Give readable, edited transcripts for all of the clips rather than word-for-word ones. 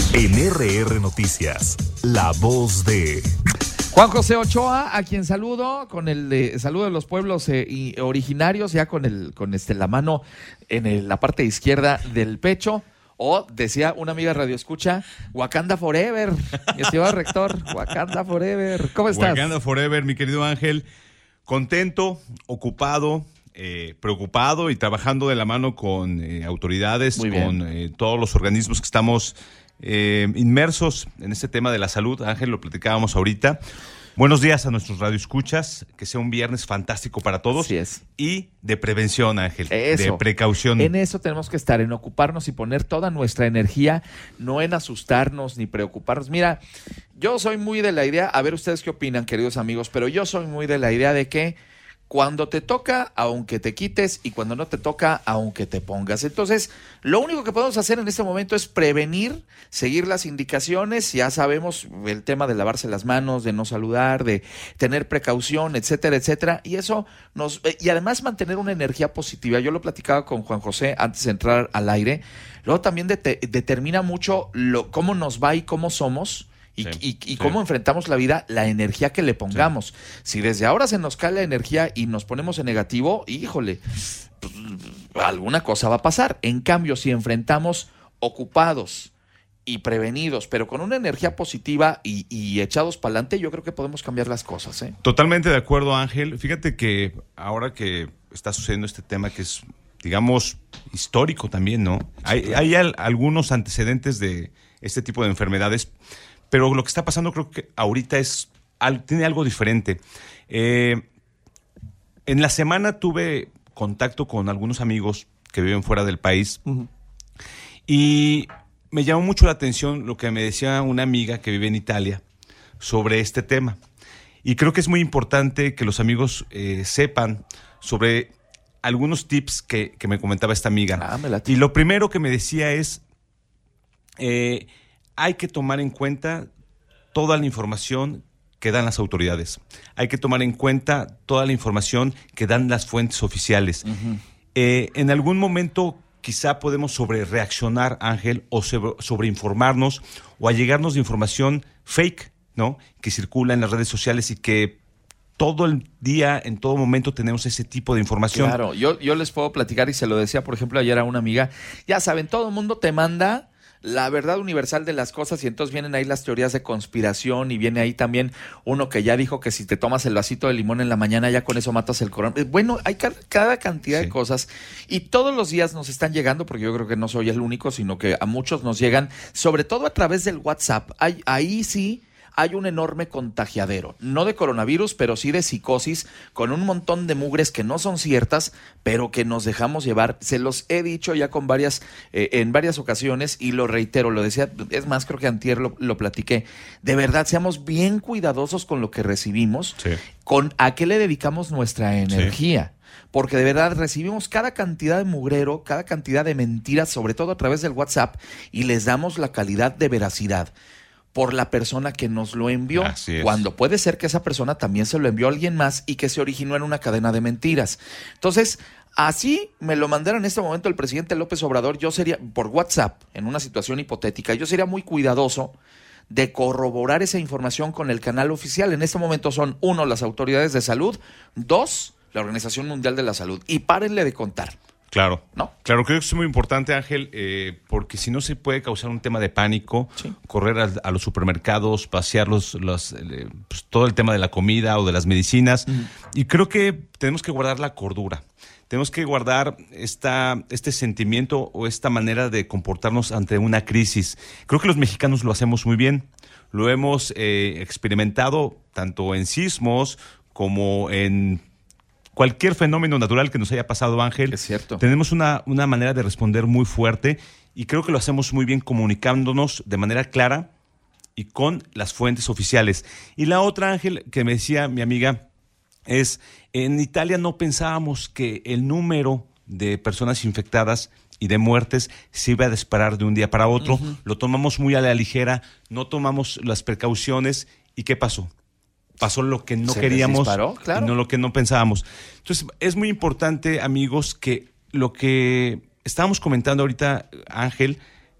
En RR Noticias, la voz de Juan José Ochoa, a quien saludo con el saludo de los pueblos originarios, ya con la mano en la parte izquierda del pecho. O decía una amiga Radio Escucha, Wakanda Forever, mi estimado rector, Wakanda Forever. ¿Cómo estás? Wakanda Forever, mi querido Ángel. Contento, ocupado, preocupado y trabajando de la mano con autoridades, con todos los organismos que estamos inmersos en este tema de la salud. Ángel, lo platicábamos ahorita. Buenos días a nuestros radioescuchas, que sea un viernes fantástico para todos. Así es. Y de prevención, Ángel, eso, de precaución. En eso tenemos que estar, en ocuparnos y poner toda nuestra energía, no en asustarnos ni preocuparnos. Mira, yo soy muy de la idea, a ver ustedes qué opinan, queridos amigos, pero yo soy muy de la idea de que cuando te toca, aunque te quites, y cuando no te toca, aunque te pongas. Entonces, lo único que podemos hacer en este momento es prevenir, seguir las indicaciones. Ya sabemos el tema de lavarse las manos, de no saludar, de tener precaución, etcétera, etcétera. Y eso y además mantener una energía positiva. Yo lo platicaba con Juan José antes de entrar al aire. Luego también determina mucho cómo nos va y cómo somos. Y cómo enfrentamos la vida, la energía que le pongamos. Sí. Si desde ahora se nos cae la energía y nos ponemos en negativo, híjole, pues, alguna cosa va a pasar. En cambio, si enfrentamos ocupados y prevenidos, pero con una energía positiva y echados para adelante, yo creo que podemos cambiar las cosas. Totalmente de acuerdo, Ángel. Fíjate que ahora que está sucediendo este tema que es, digamos, histórico también, ¿no? Sí, hay algunos antecedentes de este tipo de enfermedades. Pero lo que está pasando creo que ahorita tiene algo diferente. En la semana tuve contacto con algunos amigos que viven fuera del país. Uh-huh. Y me llamó mucho la atención lo que me decía una amiga que vive en Italia sobre este tema. Y creo que es muy importante que los amigos sepan sobre algunos tips que me comentaba esta amiga. Y lo primero que me decía es... hay que tomar en cuenta toda la información que dan las autoridades. Hay que tomar en cuenta toda la información que dan las fuentes oficiales. Uh-huh. En algún momento quizá podemos sobrereaccionar, Ángel, o sobreinformarnos o allegarnos de información fake, ¿no? Que circula en las redes sociales y que todo el día, en todo momento tenemos ese tipo de información. Claro, yo les puedo platicar y se lo decía, por ejemplo, ayer a una amiga. Ya saben, todo el mundo te manda la verdad universal de las cosas y entonces vienen ahí las teorías de conspiración y viene ahí también uno que ya dijo que si te tomas el vasito de limón en la mañana ya con eso matas el coronavirus. Bueno, hay cada cantidad de cosas y todos los días nos están llegando, porque yo creo que no soy el único, sino que a muchos nos llegan, sobre todo a través del WhatsApp. Ahí sí hay un enorme contagiadero, no de coronavirus, pero sí de psicosis, con un montón de mugres que no son ciertas, pero que nos dejamos llevar. Se los he dicho ya en varias ocasiones y lo reitero, lo decía, es más, creo que antier lo platiqué. De verdad, seamos bien cuidadosos con lo que recibimos, con a qué le dedicamos nuestra energía. Porque de verdad recibimos cada cantidad de mugrero, cada cantidad de mentiras, sobre todo a través del WhatsApp, y les damos la calidad de veracidad por la persona que nos lo envió, cuando puede ser que esa persona también se lo envió a alguien más y que se originó en una cadena de mentiras. Entonces, así me lo mandara en este momento el presidente López Obrador, yo sería, por WhatsApp, en una situación hipotética, yo sería muy cuidadoso de corroborar esa información con el canal oficial. En este momento son, 1, las autoridades de salud, 2, la Organización Mundial de la Salud. Y párenle de contar. Claro, ¿no? Claro, creo que es muy importante, Ángel, porque si no se puede causar un tema de pánico, correr a los supermercados, pasear pues, todo el tema de la comida o de las medicinas. Uh-huh. Y creo que tenemos que guardar la cordura. Tenemos que guardar este sentimiento o esta manera de comportarnos ante una crisis. Creo que los mexicanos lo hacemos muy bien. Lo hemos experimentado tanto en sismos como en cualquier fenómeno natural que nos haya pasado, Ángel. Es cierto. Tenemos una manera de responder muy fuerte y creo que lo hacemos muy bien comunicándonos de manera clara y con las fuentes oficiales. Y la otra, Ángel, que me decía mi amiga, es en Italia no pensábamos que el número de personas infectadas y de muertes se iba a disparar de un día para otro. Uh-huh. Lo tomamos muy a la ligera, no tomamos las precauciones. ¿Y qué pasó? Pasó lo que no queríamos y no lo que no pensábamos. Entonces, es muy importante, amigos, que lo que estábamos comentando ahorita, Ángel,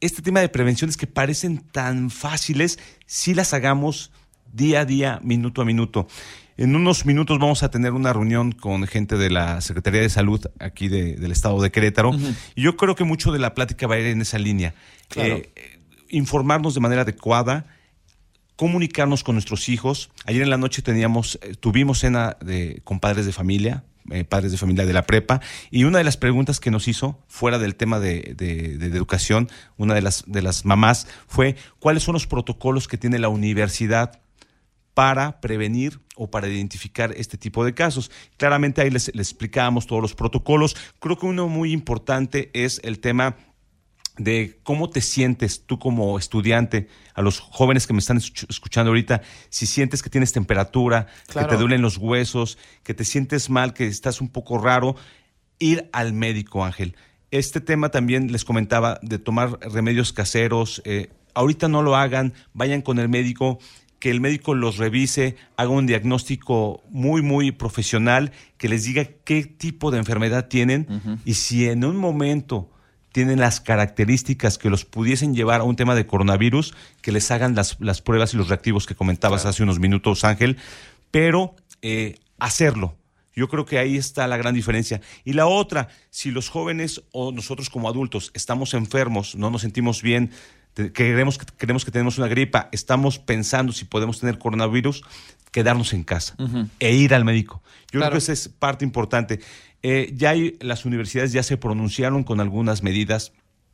este tema de prevenciones que parecen tan fáciles, si las hagamos día a día, minuto a minuto. En unos minutos vamos a tener una reunión con gente de la Secretaría de Salud aquí del estado de Querétaro. Y yo creo que mucho de la plática va a ir en esa línea. Claro. Informarnos de manera adecuada, comunicarnos con nuestros hijos. Ayer en la noche tuvimos cena con padres de familia de la prepa, y una de las preguntas que nos hizo, fuera del tema de educación, una de las mamás fue: ¿cuáles son los protocolos que tiene la universidad para prevenir o para identificar este tipo de casos? Claramente ahí les explicábamos todos los protocolos. Creo que uno muy importante es el tema de cómo te sientes tú como estudiante. A los jóvenes que me están escuchando ahorita, si sientes que tienes temperatura, claro, que te duelen los huesos, que te sientes mal, que estás un poco raro, ir al médico, Ángel. Este tema también les comentaba de tomar remedios caseros. Ahorita no lo hagan, vayan con el médico, que el médico los revise, haga un diagnóstico muy, muy profesional, que les diga qué tipo de enfermedad tienen, y si en un momento tienen las características que los pudiesen llevar a un tema de coronavirus, que les hagan las pruebas y los reactivos que comentabas hace unos minutos, Ángel, pero hacerlo. Yo creo que ahí está la gran diferencia. Y la otra, si los jóvenes o nosotros como adultos estamos enfermos, no nos sentimos bien, creemos que tenemos una gripa, estamos pensando si podemos tener coronavirus, quedarnos en casa e ir al médico. Yo creo que esa es parte importante. Las universidades ya se pronunciaron con algunas medidas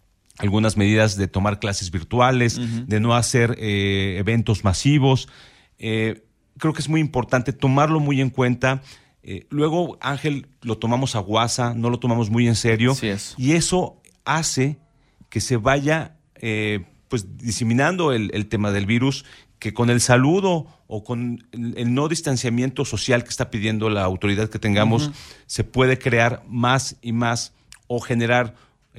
de tomar clases virtuales, de no hacer eventos masivos. Creo que es muy importante tomarlo muy en cuenta. Luego, Ángel, lo tomamos a guasa, no lo tomamos muy en serio. Así es. Y eso hace que se vaya diseminando el tema del virus, que con el saludo o con el no distanciamiento social que está pidiendo la autoridad que tengamos, se puede crear más y más, o generar,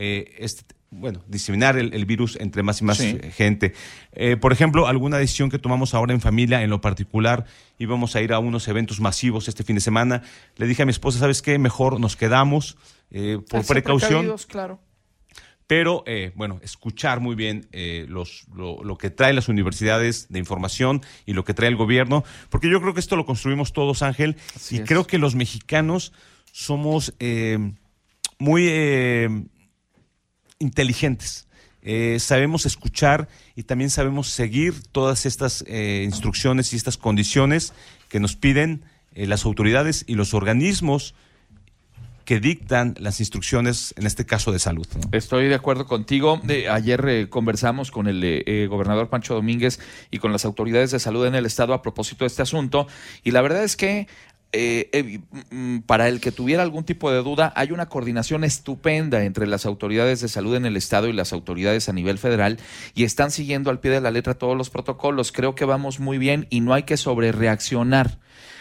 diseminar el virus entre más y más gente. Por ejemplo, alguna decisión que tomamos ahora en familia, en lo particular, íbamos a ir a unos eventos masivos este fin de semana. Le dije a mi esposa: ¿sabes qué? Mejor nos quedamos por precaución. Claro. Pero, escuchar muy bien lo que traen las universidades de información y lo que trae el gobierno, porque yo creo que esto lo construimos todos, Ángel, creo que los mexicanos somos muy inteligentes. Sabemos escuchar y también sabemos seguir todas estas instrucciones y estas condiciones que nos piden las autoridades y los organismos que dictan las instrucciones, en este caso de salud, ¿no? Estoy de acuerdo contigo. Ayer conversamos con el gobernador Pancho Domínguez y con las autoridades de salud en el estado a propósito de este asunto, y la verdad es que para el que tuviera algún tipo de duda, hay una coordinación estupenda entre las autoridades de salud en el estado y las autoridades a nivel federal, y están siguiendo al pie de la letra todos los protocolos. Creo que vamos muy bien y no hay que sobrereaccionar.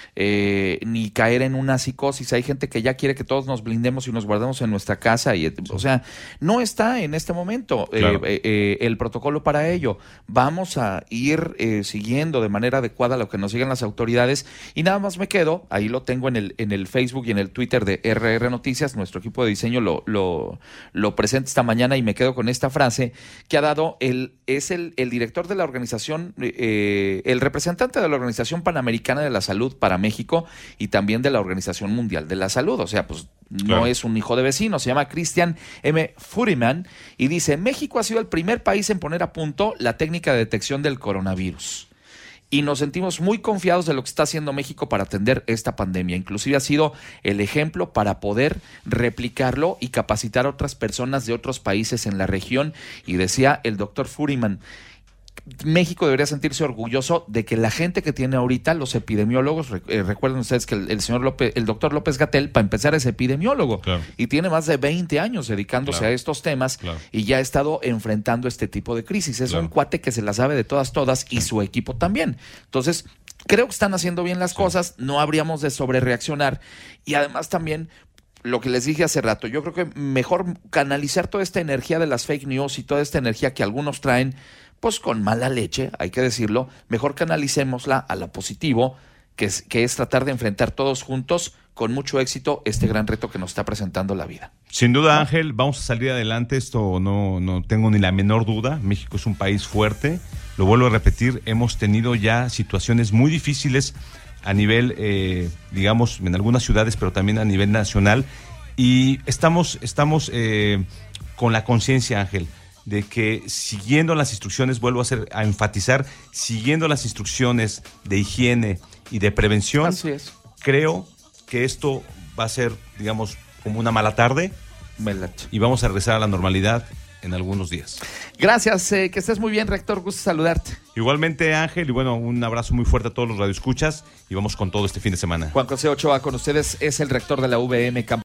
Ni caer en una psicosis. Hay gente que ya quiere que todos nos blindemos y nos guardemos en nuestra casa, o sea, no está en este momento el protocolo para ello. Vamos a ir siguiendo de manera adecuada lo que nos digan las autoridades, y nada más me quedo, ahí lo tengo en el Facebook y en el Twitter de RR Noticias, nuestro equipo de diseño lo presenta esta mañana, y me quedo con esta frase que ha dado el director de la organización, el representante de la Organización Panamericana de la Salud para México, y también de la Organización Mundial de la Salud. O sea, pues no es un hijo de vecino. Se llama Christian M. Furiman y dice: México ha sido el primer país en poner a punto la técnica de detección del coronavirus, y nos sentimos muy confiados de lo que está haciendo México para atender esta pandemia. Inclusive ha sido el ejemplo para poder replicarlo y capacitar a otras personas de otros países en la región. Y decía el doctor Furiman: México debería sentirse orgulloso de que la gente que tiene ahorita, los epidemiólogos, recuerden ustedes que el doctor López-Gatell, para empezar, es epidemiólogo, y tiene más de 20 años dedicándose a estos temas, y ya ha estado enfrentando este tipo de crisis. Es un cuate que se la sabe de todas, y su equipo también. Entonces, creo que están haciendo bien las cosas, no habríamos de sobrereaccionar, y además también, lo que les dije hace rato, yo creo que mejor canalizar toda esta energía de las fake news y toda esta energía que algunos traen, pues con mala leche, hay que decirlo, mejor canalicémosla a lo positivo, que es tratar de enfrentar todos juntos con mucho éxito este gran reto que nos está presentando la vida. Sin duda, Ángel, vamos a salir adelante, esto no tengo ni la menor duda. México es un país fuerte, lo vuelvo a repetir, hemos tenido ya situaciones muy difíciles a nivel, digamos, en algunas ciudades, pero también a nivel nacional, y estamos con la conciencia, Ángel, de que siguiendo las instrucciones, vuelvo a enfatizar, siguiendo las instrucciones de higiene y de prevención, Así es. creo que esto va a ser, digamos, como una mala tarde y vamos a regresar a la normalidad en algunos días. Gracias, que estés muy bien, rector, gusto saludarte. Igualmente, Ángel, y bueno, un abrazo muy fuerte a todos los radioescuchas y vamos con todo este fin de semana. Juan José Ochoa con ustedes, es el rector de la UVM Campus.